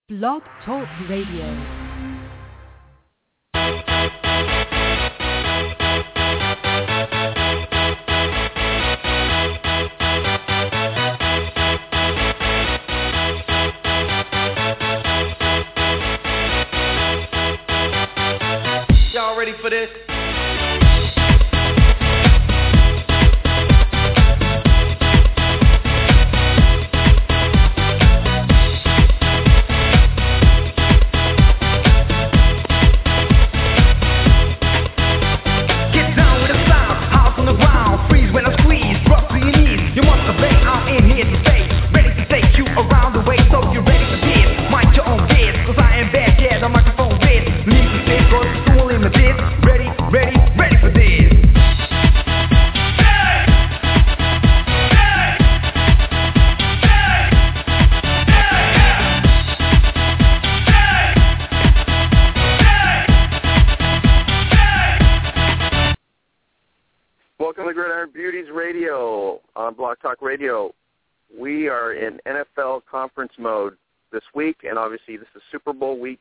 Blog Talk Radio. Y'all ready for this? Welcome to Gridiron Beauties Radio on Blog Talk Radio. We are in NFL conference mode this week, and obviously this is Super Bowl week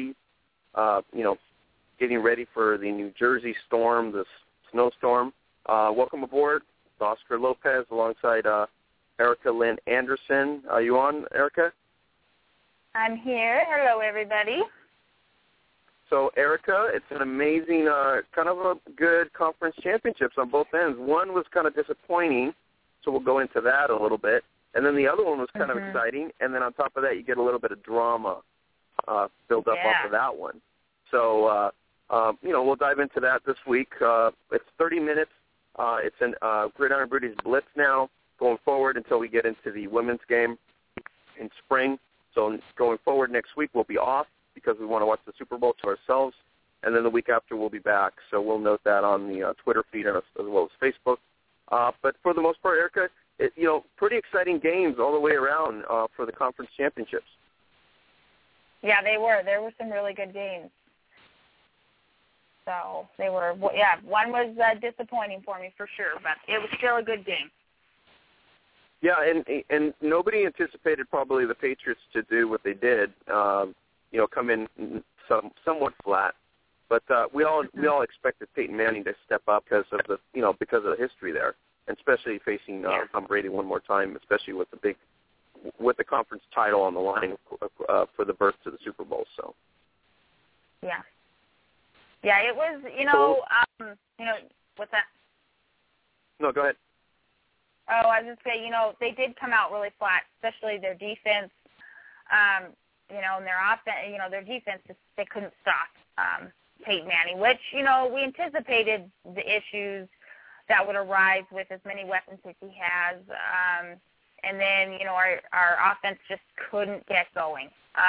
getting ready for the New Jersey storm, this snowstorm. Welcome aboard, Oscar Lopez alongside Erica Lynn Anderson. Are you on, Erica? I'm here. Hello, everybody. So, Erica, it's an amazing, kind of a good conference championships on both ends. One was kind of disappointing, so we'll go into that a little bit. And then the other one was kind of exciting. And then on top of that, you get a little bit of drama built up off of that one. So, we'll dive into that this week. It's 30 minutes. It's an Gridiron Beauties Blitz now going forward until we get into the women's game in spring. So going forward next week, we'll be off because we want to watch the Super Bowl to ourselves, and then the week after we'll be back. So we'll note that on the Twitter feed as well as Facebook. But for the most part, Erica, pretty exciting games all the way around for the conference championships. Yeah, they were. There were some really good games. So they were, one was disappointing for me for sure, but it was still a good game. Yeah, and nobody anticipated probably the Patriots to do what they did. Come in somewhat flat, but we all expected Peyton Manning to step up because of the history there, and especially facing Tom Brady one more time, especially with the conference title on the line for the berth to the Super Bowl. So it was what's that? No, go ahead. Oh, I was just saying, they did come out really flat, especially their defense. And their offense, their defense, they couldn't stop Peyton Manning, which, we anticipated the issues that would arise with as many weapons as he has. And then, our offense just couldn't get going.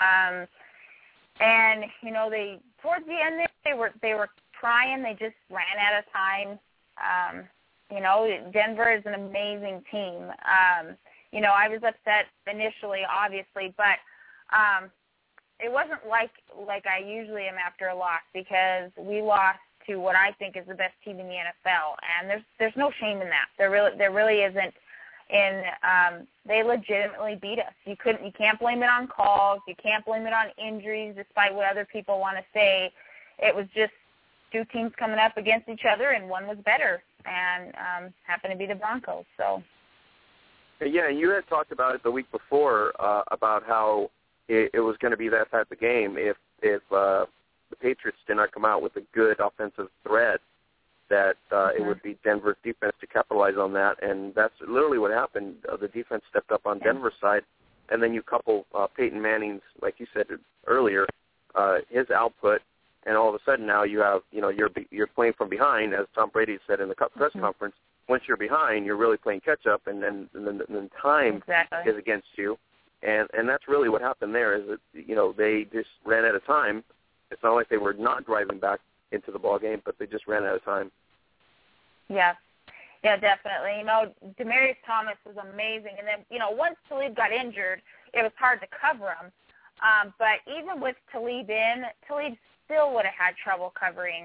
And, they towards the end they were trying. They just ran out of time. Denver is an amazing team. I was upset initially, obviously, but it wasn't like I usually am after a loss, because we lost to what I think is the best team in the NFL, and there's no shame in that. There really isn't. And they legitimately beat us. You can't blame it on calls. You can't blame it on injuries, despite what other people want to say. It was just two teams coming up against each other, and one was better, and happened to be the Broncos. So. Yeah, you had talked about it the week before about how it was going to be that type of game if the Patriots did not come out with a good offensive threat, that it would be Denver's defense to capitalize on that, and that's literally what happened. The defense stepped up on Denver's side, and then you couple Peyton Manning's, like you said earlier, his output, and all of a sudden now you have, you're playing from behind, as Tom Brady said in the press conference. Once you're behind, you're really playing catch up, and then time is against you. And that's really what happened there, is that, they just ran out of time. It's not like they were not driving back into the ball game, but they just ran out of time. Yeah, definitely. Demaryius Thomas was amazing. And then, once Talib got injured, it was hard to cover him. But even with Talib in, Talib still would have had trouble covering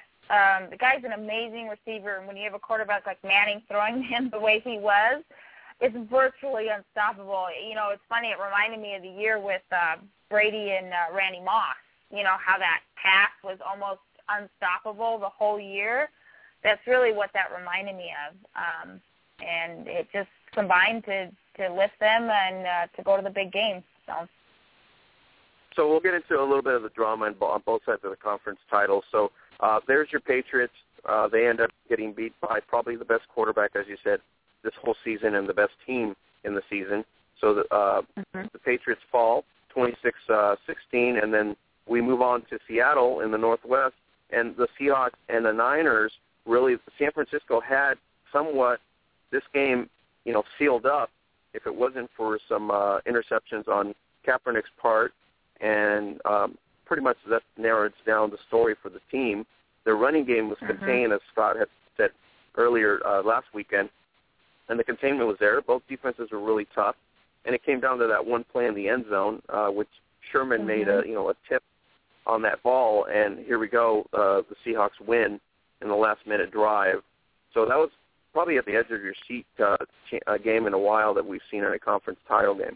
Thomas. The guy's an amazing receiver, and when you have a quarterback like Manning throwing him the way he was, it's virtually unstoppable. You know, it's funny. It reminded me of the year with Brady and Randy Moss. You know, how that pass was almost unstoppable the whole year. That's really what that reminded me of. And it just combined to lift them and to go to the big game. So we'll get into a little bit of the drama on both sides of the conference title. So there's your Patriots. They end up getting beat by probably the best quarterback, as you said, this whole season and the best team in the season. So the Patriots fall 26-16, and then we move on to Seattle in the Northwest. And the Seahawks and the Niners, really, San Francisco had somewhat this game, you know, sealed up if it wasn't for some interceptions on Kaepernick's part. And pretty much that narrows down the story for the team. Their running game was contained, as Scott had said earlier last weekend, and the containment was there. Both defenses were really tough, and it came down to that one play in the end zone, which Sherman made a tip on that ball, and here we go. The Seahawks win in the last-minute drive. So that was probably at the edge of your seat a game in a while that we've seen in a conference title game.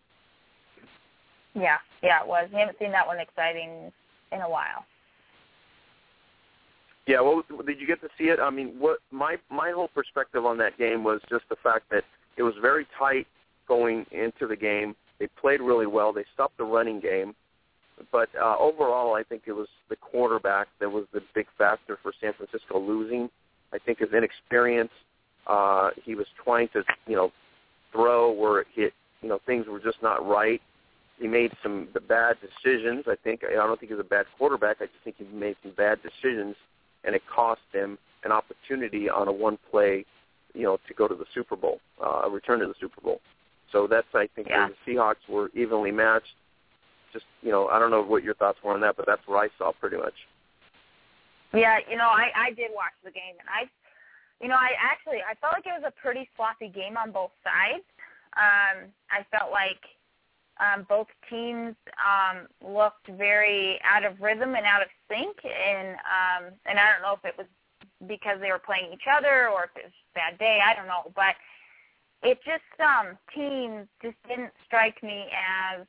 Yeah, it was. We haven't seen that one exciting in a while. Yeah, well, did you get to see it? I mean, what my whole perspective on that game was just the fact that it was very tight going into the game. They played really well. They stopped the running game. But overall, I think it was the quarterback that was the big factor for San Francisco losing. I think his inexperience, he was trying to, throw where things were just not right. He made some bad decisions. I don't think he's a bad quarterback. I just think he made some bad decisions, and it cost him an opportunity on a one play, to go to the Super Bowl, return to the Super Bowl. So that's, I think, where the Seahawks were evenly matched. Just, I don't know what your thoughts were on that, but that's what I saw pretty much. Yeah, I did watch the game, and I felt like it was a pretty sloppy game on both sides. I felt like both teams looked very out of rhythm and out of sync, and I don't know if it was because they were playing each other or if it was a bad day. I don't know, but it just teams just didn't strike me as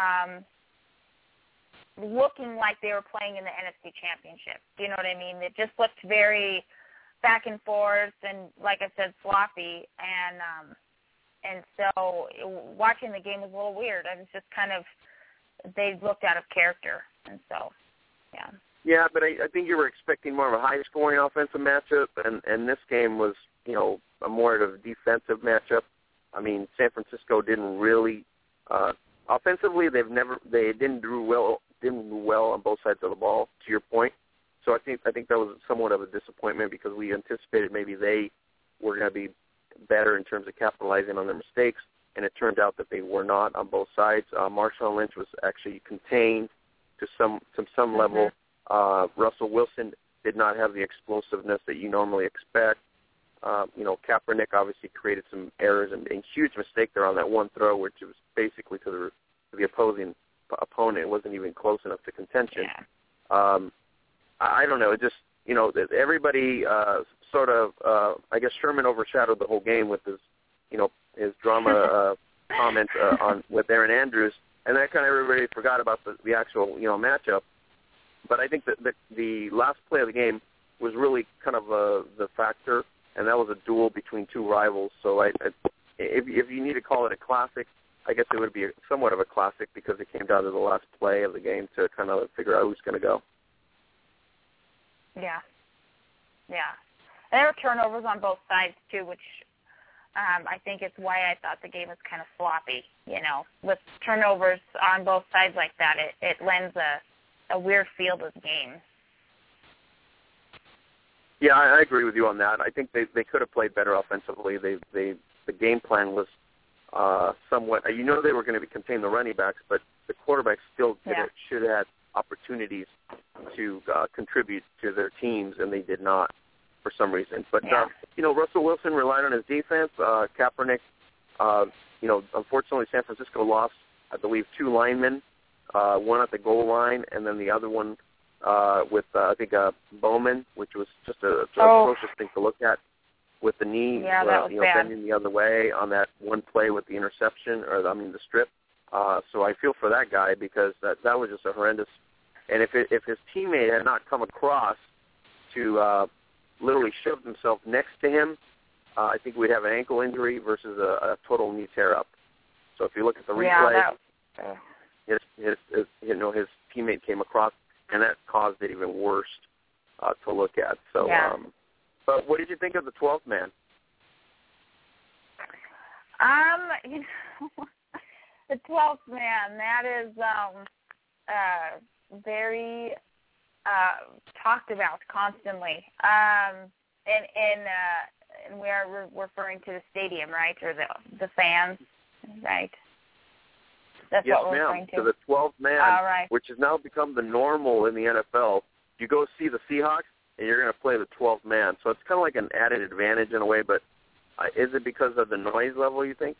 looking like they were playing in the NFC Championship. Do you know what I mean? It just looked very back and forth and, like I said, sloppy. And so watching the game was a little weird. I was just they looked out of character. And so, yeah. Yeah, but I think you were expecting more of a high-scoring offensive matchup, and this game was, a more of a defensive matchup. I mean, San Francisco didn't really offensively. They didn't do well on both sides of the ball. To your point, so I think that was somewhat of a disappointment because we anticipated maybe they were going to be better in terms of capitalizing on their mistakes, and it turned out that they were not on both sides. Marshawn Lynch was actually contained to some level. Russell Wilson did not have the explosiveness that you normally expect. Kaepernick obviously created some errors and a huge mistake there on that one throw, which was basically to the opposing opponent. It wasn't even close enough to contention. Yeah. I don't know. It just, everybody sort of, I guess Sherman overshadowed the whole game with his drama comment with Aaron Andrews, and that kind of everybody forgot about the actual, matchup. But I think that the last play of the game was really kind of the factor, and that was a duel between two rivals. So if you need to call it a classic, I guess it would be somewhat of a classic because it came down to the last play of the game to kind of figure out who's going to go. Yeah. And there were turnovers on both sides, too, which I think is why I thought the game was kind of sloppy. With turnovers on both sides like that, it lends a weird feel to the game. Yeah, I agree with you on that. I think they could have played better offensively. The game plan was somewhat. They were going to contain the running backs, but the quarterbacks still should have had opportunities to contribute to their teams, and they did not for some reason. But Russell Wilson relied on his defense. Kaepernick, unfortunately, San Francisco lost, I believe, 2 linemen, one at the goal line, and then the other one with I think Bowman, which was just a atrocious thing to look at. with the knee bending the other way on that one play with the interception, the strip. So I feel for that guy because that was just a horrendous. And if his teammate had not come across to literally shove himself next to him, I think we'd have an ankle injury versus a total knee tear-up. So if you look at the replay, his teammate came across, and that caused it even worse to look at. So, but what did you think of the 12th man? The 12th man, that is very talked about constantly. And we are referring to the stadium, right, or the fans, right? That's what we're referring to. To the 12th man, right. Which has now become the normal in the NFL. You go see the Seahawks, and you're going to play the 12th man. So it's kind of like an added advantage in a way, but is it because of the noise level, you think?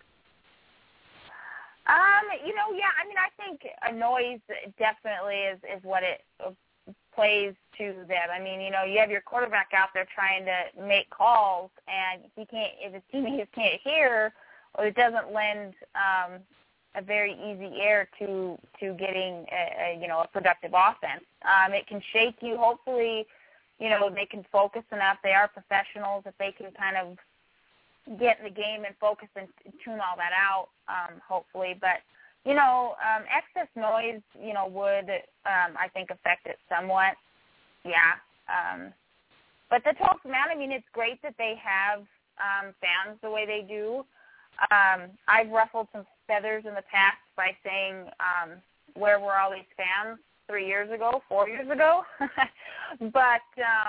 I think a noise definitely is what it plays to them. I mean, you have your quarterback out there trying to make calls, and if his teammates can't hear, or it doesn't lend a very easy air to getting a productive offense. It can shake you. Hopefully, they can focus enough. They are professionals. If they can kind of get in the game and focus and tune all that out, hopefully. But, excess noise, would, I think, affect it somewhat. Yeah. But the 12th man, it's great that they have fans the way they do. I've ruffled some feathers in the past by saying, where were all these fans 3 years ago, 4 years ago? But,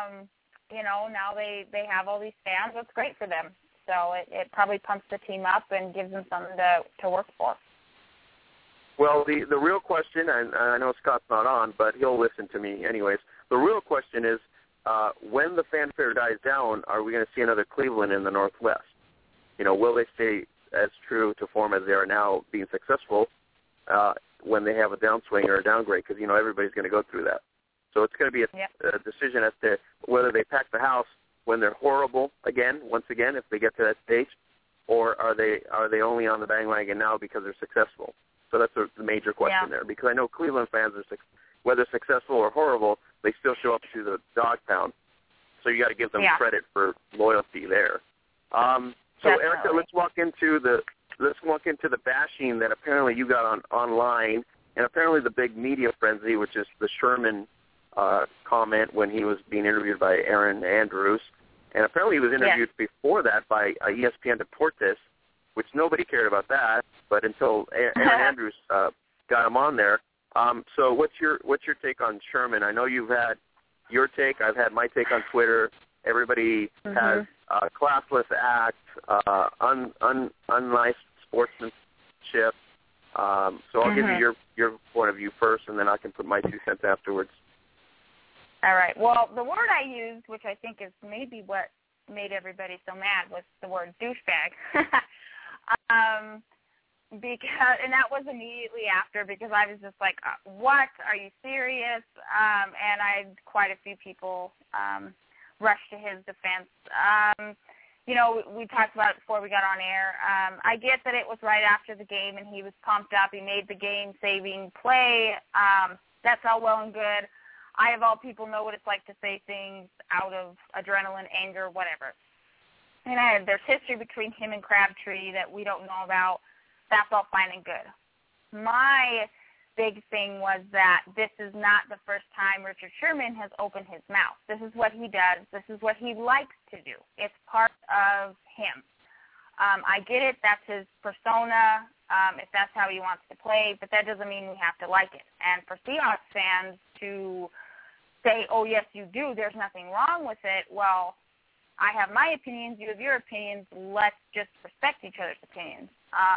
now they have all these fans. That's great for them. So it probably pumps the team up and gives them something to work for. Well, the real question, and I know Scott's not on, but he'll listen to me anyways. The real question is, when the fanfare dies down, are we going to see another Cleveland in the Northwest? Will they stay as true to form as they are now, being successful, when they have a downswing or a downgrade? Because, everybody's going to go through that. So it's going to be a decision as to whether they pack the house when they're horrible once again, if they get to that stage, or are they only on the bandwagon now because they're successful? So that's the major question there. Because I know Cleveland fans are, whether successful or horrible, they still show up to the dog pound. So you got to give them credit for loyalty there. So Erica, let's walk into the bashing that apparently you got online, and apparently the big media frenzy, which is the Sherman comment when he was being interviewed by Aaron Andrews, and apparently he was interviewed before that by ESPN Deportes, which nobody cared about that, but until Aaron Andrews got him on there. So what's your take on Sherman? I know you've had your take. I've had my take on Twitter. Everybody has classless act, unnice sportsmanship. So I'll give you your point of view first, and then I can put my 2 cents afterwards. All right. Well, the word I used, which I think is maybe what made everybody so mad, was the word douchebag. And that was immediately after, because I was just like, what? Are you serious? And I had quite a few people rush to his defense. We talked about it before we got on air. I get that it was right after the game and he was pumped up. He made the game-saving play. That's all well and good. I, of all people, know what it's like to say things out of adrenaline, anger, whatever. And there's history between him and Crabtree that we don't know about. That's all fine and good. My big thing was that this is not the first time Richard Sherman has opened his mouth. This is what he does. This is what he likes to do. It's part of him. I get it. That's his persona, if that's how he wants to play, but that doesn't mean we have to like it. And for Seahawks fans to say, oh, yes, you do, there's nothing wrong with it, well, I have my opinions, you have your opinions, let's just respect each other's opinions.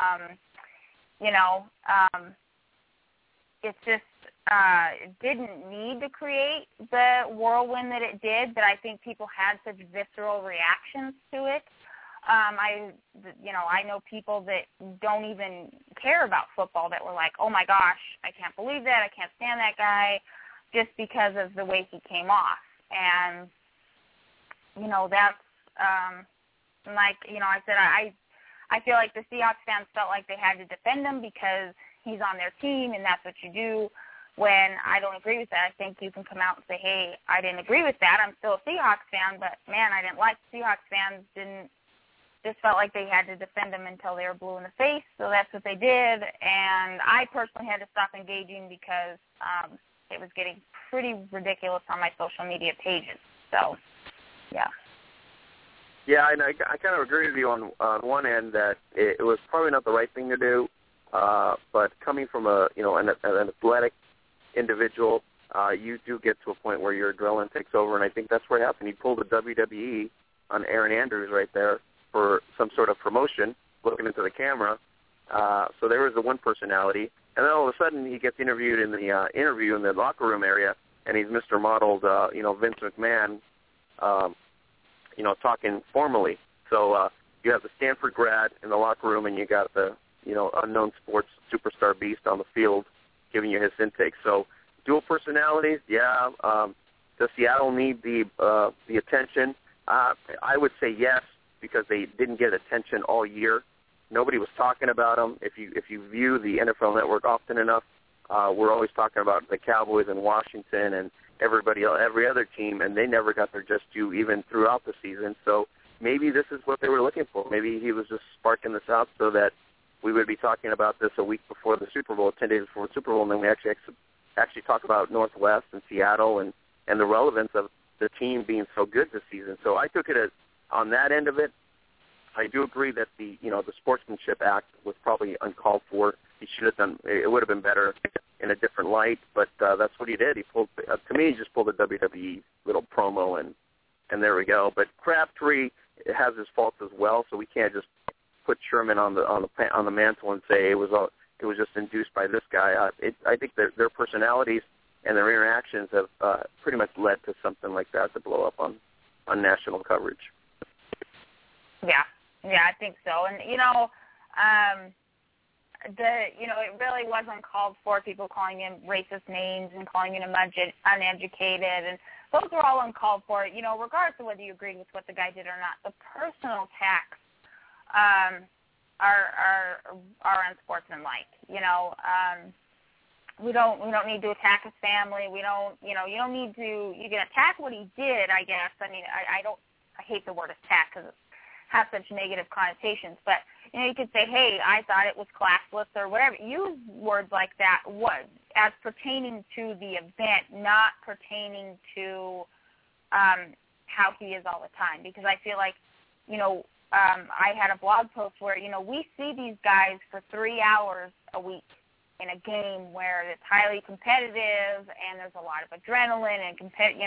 It's just, it didn't need to create the whirlwind that it did, but I think people had such visceral reactions to it. I know people that don't even care about football that were like, oh my gosh, I can't believe that, I can't stand that guy, just because of the way he came off. And, that's And like, I said, I feel like the Seahawks fans felt like they had to defend him because he's on their team and that's what you do. When I don't agree with that, I think you can come out and say, hey, I didn't agree with that. I'm still a Seahawks fan, but, man, I didn't like Seahawks fans. Just felt like they had to defend him until they were blue in the face, so that's what they did. And I personally had to stop engaging because it was getting pretty ridiculous on my social media pages. So, yeah. Yeah, and I kind of agree with you on one end that it was probably not the right thing to do, but coming from an athletic individual, you do get to a point where your adrenaline takes over, and I think that's what happened. He pulled a WWE on Aaron Andrews right there for some sort of promotion, looking into the camera. So there was the one personality, and then all of a sudden he gets interviewed in the interview in the locker room area, and he's Mr. Modeled, Vince McMahon, talking formally. So you have the Stanford grad in the locker room, and you got the unknown sports superstar beast on the field giving you his intake. So dual personalities, yeah. Does Seattle need the attention? I would say yes, because they didn't get attention all year. Nobody was talking about them. If you view the NFL Network often enough, we're always talking about the Cowboys and Washington and everybody else, every other team, and they never got their just due even throughout the season. So maybe this is what they were looking for. Maybe he was just sparking this out so that we would be talking about this a week before the Super Bowl, 10 days before the Super Bowl, and then we actually talk about Northwest and Seattle and the relevance of the team being so good this season. So I took it as, on that end of it, I do agree that the Sportsmanship Act was probably uncalled for. He should have done. It would have been better in a different light, but that's what he did. He pulled. To me, he just pulled a WWE little promo, and there we go. But Crabtree has his faults as well, so we can't just put Sherman on the mantle and say it was just induced by this guy. I think their personalities and their interactions have pretty much led to something like that to blow up on national coverage. Yeah, I think so. And it really wasn't called for, people calling him racist names and calling him uneducated, and those were all uncalled for. Regardless of whether you agreed with what the guy did or not, the personal attacks are unsportsmanlike. We don't need to attack his family. We don't. You don't need to. You can attack what he did, I guess. I mean, I hate the word attack because it has such negative connotations, but you could say, hey, I thought it was classless or whatever. Use words like that as pertaining to the event, not pertaining to how he is all the time. Because I feel like, I had a blog post where, we see these guys for 3 hours a week in a game where it's highly competitive and there's a lot of adrenaline and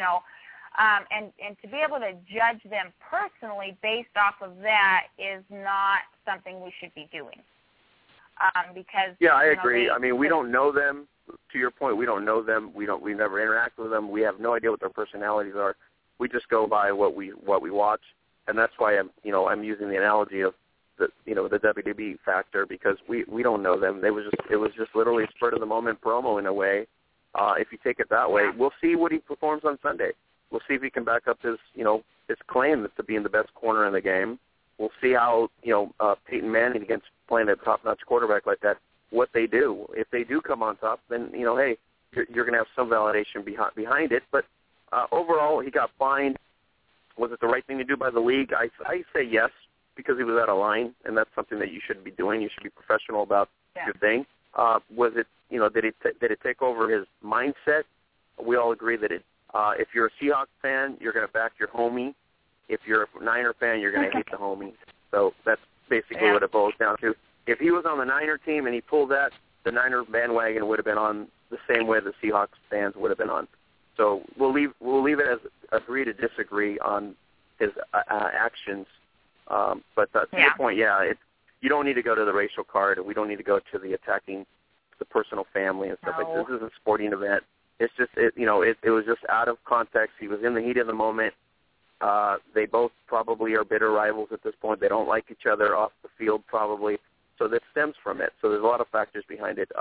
and to be able to judge them personally based off of that is not something we should be doing. Because I agree. We don't know them. To your point, we don't know them. We never interact with them. We have no idea what their personalities are. We just go by what we watch, and that's why I'm using the analogy of the WWE factor, because we don't know them. It was just literally a spur of the moment promo in a way. If you take it that way, we'll see what he performs on Sunday. We'll see if he can back up his claim to being the best corner in the game. We'll see how, Peyton Manning against playing a top-notch quarterback like that, what they do. If they do come on top, then, hey, you're going to have some validation behind it. But overall, he got fined. Was it the right thing to do by the league? I say yes, because he was out of line, and that's something that you shouldn't be doing. You should be professional about your thing. Was it, did it take over his mindset? We all agree that it. If you're a Seahawks fan, you're going to back your homie. If you're a Niner fan, you're going to hate the homie. So that's basically what it boils down to. If he was on the Niner team and he pulled that, the Niner bandwagon would have been on the same way the Seahawks fans would have been on. So we'll leave it as agree to disagree on his actions. But to your point, you don't need to go to the racial card, and we don't need to go to the attacking the personal family and stuff like this. This is a sporting event. It's just, it was just out of context. He was in the heat of the moment. They both probably are bitter rivals at this point. They don't like each other off the field probably. So that stems from it. So there's a lot of factors behind it.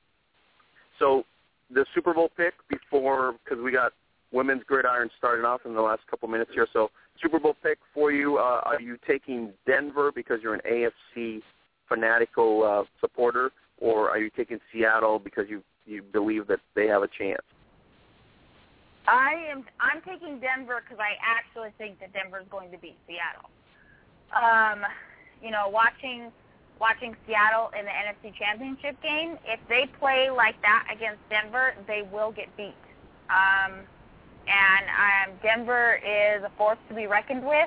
So the Super Bowl pick because we got women's gridiron starting off in the last couple minutes here. So Super Bowl pick for you. Are you taking Denver because you're an AFC fanatical supporter, or are you taking Seattle because you believe that they have a chance? I'm taking Denver because I actually think that Denver's going to beat Seattle. Watching Seattle in the NFC Championship game, if they play like that against Denver, they will get beat. Denver is a force to be reckoned with.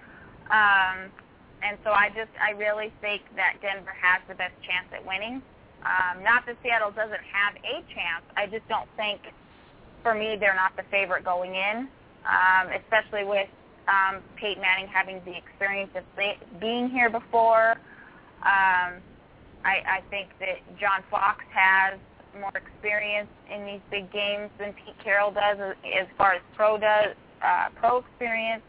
And so I really think that Denver has the best chance at winning. Not that Seattle doesn't have a chance. I just don't think, for me, they're not the favorite going in, especially with Peyton Manning having the experience of being here before. I think that John Fox has more experience in these big games than Pete Carroll does as far as pro experience.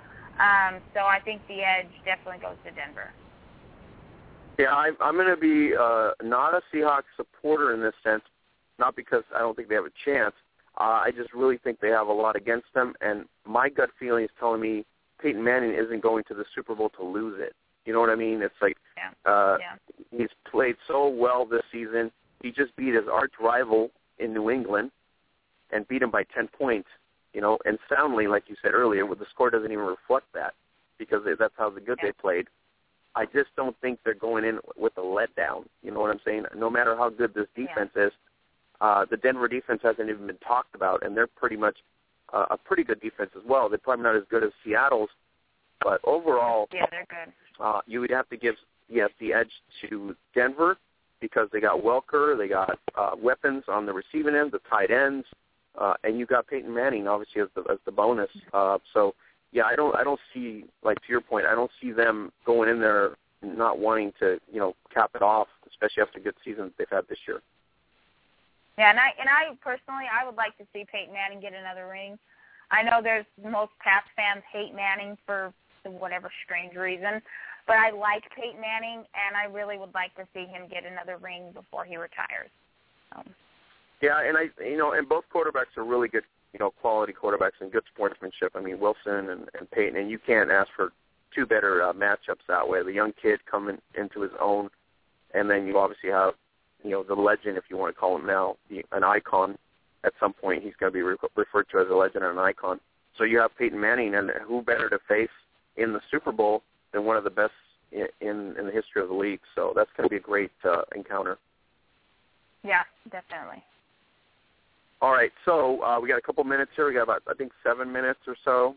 So I think the edge definitely goes to Denver. Yeah, I'm going to be not a Seahawks supporter in this sense, not because I don't think they have a chance. I just really think they have a lot against them, and my gut feeling is telling me Peyton Manning isn't going to the Super Bowl to lose it. You know what I mean? It's like he's played so well this season. He just beat his arch rival in New England and beat him by 10 points, and soundly, like you said earlier, the score doesn't even reflect that because that's how good they played. I just don't think they're going in with a letdown. You know what I'm saying? No matter how good this defense is, the Denver defense hasn't even been talked about, and they're pretty much a pretty good defense as well. They're probably not as good as Seattle's, but overall, they're good. You would have to give the edge to Denver because they got Welker, they got weapons on the receiving end, the tight ends, and you got Peyton Manning obviously as the bonus. So yeah, I don't see, like to your point, I don't see them going in there not wanting to cap it off, especially after a good season that they've had this year. Yeah, and I personally, I would like to see Peyton Manning get another ring. I know most Pats fans hate Manning for whatever strange reason, but I like Peyton Manning, and I really would like to see him get another ring before he retires. Yeah, and and both quarterbacks are really good, quality quarterbacks and good sportsmanship. I mean, Wilson and Peyton, and you can't ask for two better matchups that way. The young kid coming into his own, and then you obviously have the legend, if you want to call him now, an icon. At some point, he's going to be referred to as a legend and an icon. So you have Peyton Manning, and who better to face in the Super Bowl than one of the best in the history of the league? So that's going to be a great encounter. Yeah, definitely. All right, so we got a couple minutes here. We got about, I think, 7 minutes or so.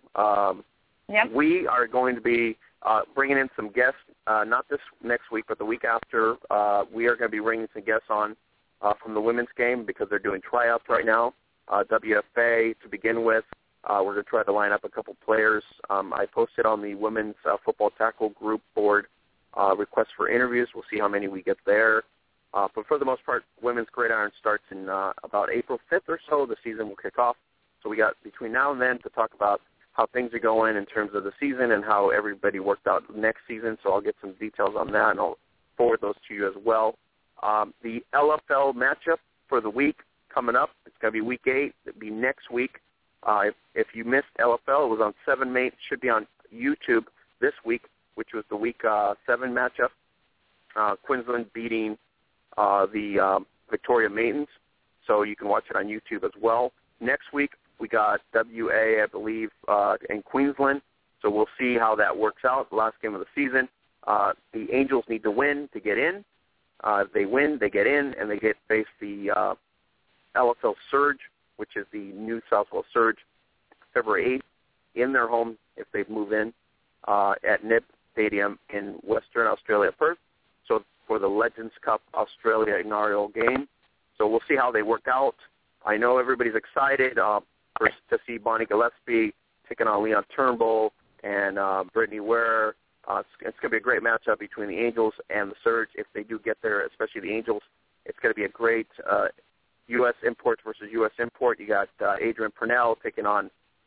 We are going to be bringing in some guests, not this next week, but the week after. We are going to be bringing some guests on from the women's game because they're doing tryouts right now. WFA to begin with. We're going to try to line up a couple players. I posted on the women's football tackle group board requests for interviews. We'll see how many we get there. But for the most part, women's gridiron starts in about April 5th or so. The season will kick off. So we got between now and then to talk about how things are going in terms of the season and how everybody worked out next season. So I'll get some details on that, and I'll forward those to you as well. The LFL matchup for the week coming up, it's going to be Week 8. It'll be next week. If you missed LFL, it was on 7 May. It should be on YouTube this week, which was the Week 7 matchup. Queensland beating the Victoria Maidens, so you can watch it on YouTube as well. Next week, we got WA, I believe, in Queensland, so we'll see how that works out, the last game of the season. The Angels need to win to get in. If they win, they get in, and they face the LFL Surge, which is the New South Wales Surge, February 8th, in their home if they move in, at NIB Stadium in Western Australia, Perth. So for the Legends Cup Australia inaugural game. So we'll see how they work out. I know everybody's excited to see Bonnie Gillespie taking on Leon Turnbull and Brittany Ware. It's going to be a great matchup between the Angels and the Surge. If they do get there, especially the Angels, it's going to be a great U.S. import versus U.S. import. You got Adrian Purnell taking on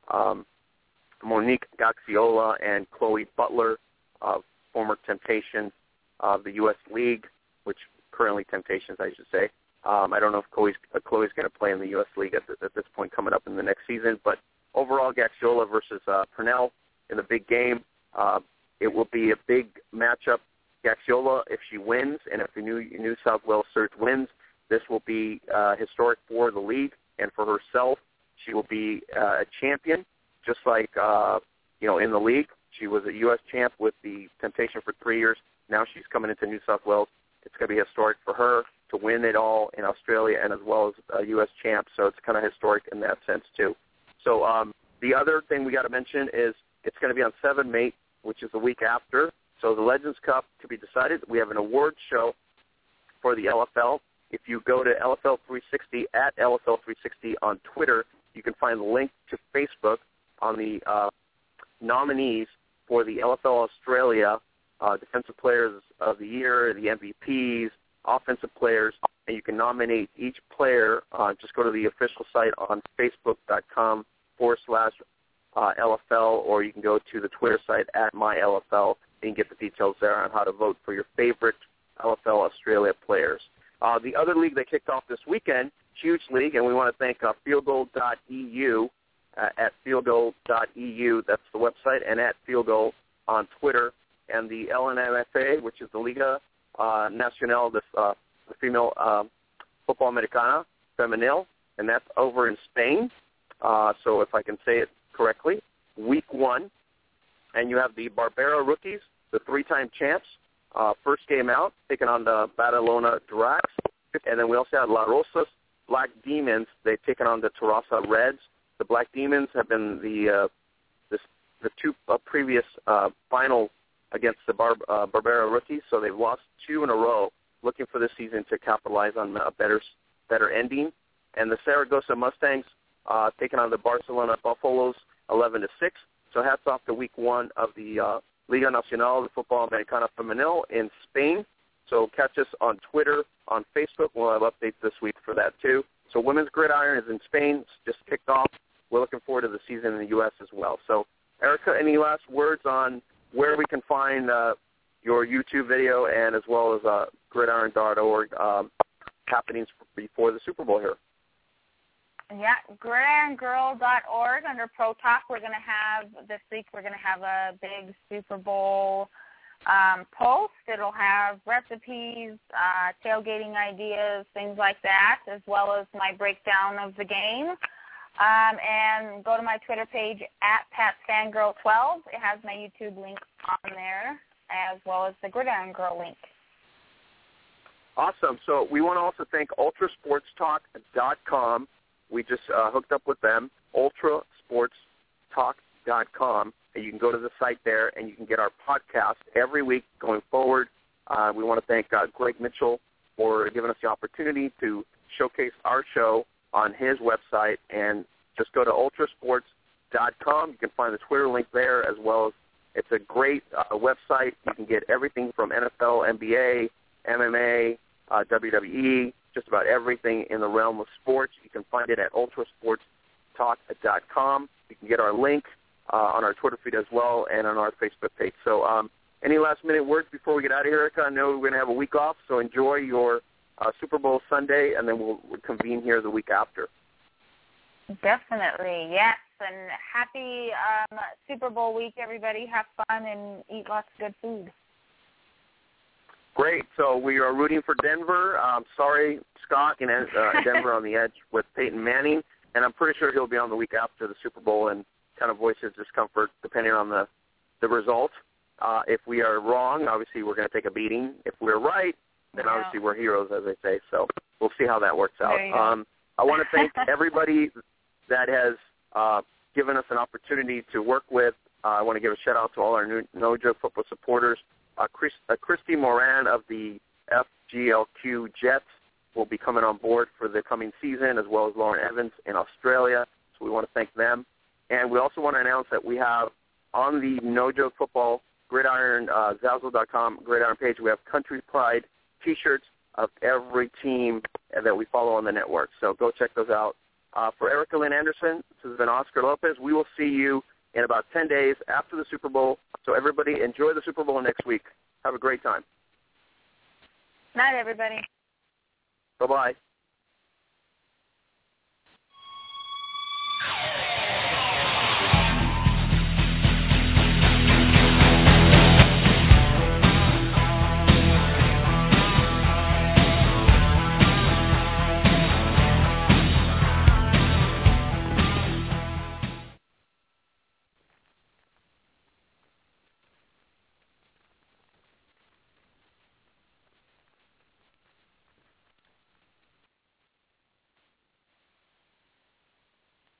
Monique Gaxiola and Chloe Butler, former Temptations of the U.S. League, which currently Temptations, I should say. I don't know if Chloe's going to play in the U.S. League at this point coming up in the next season. But overall, Gaxiola versus Purnell, in the big game. It will be a big matchup. Gaxiola, if she wins, and if the New South Wales Surge wins, this will be historic for the league and for herself. She will be a champion, just like in the league. She was a U.S. champ with the Temptation for 3 years. Now she's coming into New South Wales. It's going to be historic for her to win it all in Australia and as well as a U.S. champ. So it's kind of historic in that sense too. So the other thing we got to mention is it's going to be on 7 May, which is the week after. So the Legends Cup to be decided. We have an award show for the LFL. If you go to LFL 360 at LFL 360 on Twitter, you can find the link to Facebook on the nominees for the LFL Australia Defensive Players of the Year, the MVPs, offensive players, and you can nominate each player. Just go to the official site on Facebook.com/LFL, or you can go to the Twitter site at MyLFL and get the details there on how to vote for your favorite LFL Australia players. The other league that kicked off this weekend, huge league, and we want to thank fieldgoal.eu at fieldgoal.eu, that's the website, and at fieldgoal on Twitter, and the LNMFA, which is the Liga Nacional de Female Football Americana Femenil, and that's over in Spain. So if I can say it correctly, week 1, and you have the Barbera Rookies, the 3-time champs, first game out, taking on the Badalona Dracs, and then we also have La Rosas Black Demons. They've taken on the Terrassa Reds. The Black Demons have been the 2 previous finals against the Barbera Rookies, so they've lost 2 in a row, looking for this season to capitalize on a better ending. And the Saragossa Mustangs taking on the Barcelona Buffaloes 11-6. So hats off to week 1 of the Liga Nacional de Football Americana Femenil in Spain. So catch us on Twitter, on Facebook. We'll have updates this week for that too. So Women's Gridiron is in Spain. It's just kicked off. We're looking forward to the season in the U.S. as well. So, Erica, any last words on where we can find your YouTube video and as well as gridiron.org happenings before the Super Bowl here? Yeah, gridirongirl.org under Pro Talk. This week we're going to have a big Super Bowl post. It'll have recipes, tailgating ideas, things like that, as well as my breakdown of the game. And go to my Twitter page at PatsFangirl12. It has my YouTube link on there, as well as the Gridiron Girl link. Awesome. So we want to also thank ultrasportstalk.com. We just hooked up with them, ultrasportstalk.com, and you can go to the site there and you can get our podcast every week going forward. We want to thank Greg Mitchell for giving us the opportunity to showcase our show on his website, and just go to ultrasports.com. You can find the Twitter link there as well as it's a great website. You can get everything from NFL, NBA, MMA, WWE, just about everything in the realm of sports. You can find it at ultrasportstalk.com. You can get our link on our Twitter feed as well and on our Facebook page. So any last-minute words before we get out of here, Erica? I know we're going to have a week off, so enjoy your Super Bowl Sunday, and then we'll convene here the week after. Definitely, yes. And happy Super Bowl week, everybody. Have fun and eat lots of good food. Great. So we are rooting for Denver. Sorry, Scott, in Denver on the edge with Peyton Manning, and I'm pretty sure he'll be on the week after the Super Bowl and kind of voice his discomfort depending on the result. If we are wrong, obviously we're going to take a beating. If we're right, then obviously we're heroes, as they say. So we'll see how that works out. I want to thank everybody that has given us an opportunity to work with. I want to give a shout-out to all our No Joke Football supporters. Christy Moran of the FGLQ Jets will be coming on board for the coming season, as well as Lauren Evans in Australia. So we want to thank them. And we also want to announce that we have on the No Joke Football Gridiron, Zazzle.com Gridiron page, we have Country Pride T-shirts of every team that we follow on the network. So go check those out. For Erica Lynn Anderson, this has been Oscar Lopez. We will see you in about 10 days after the Super Bowl. So everybody enjoy the Super Bowl next week. Have a great time. Night, everybody. Bye-bye.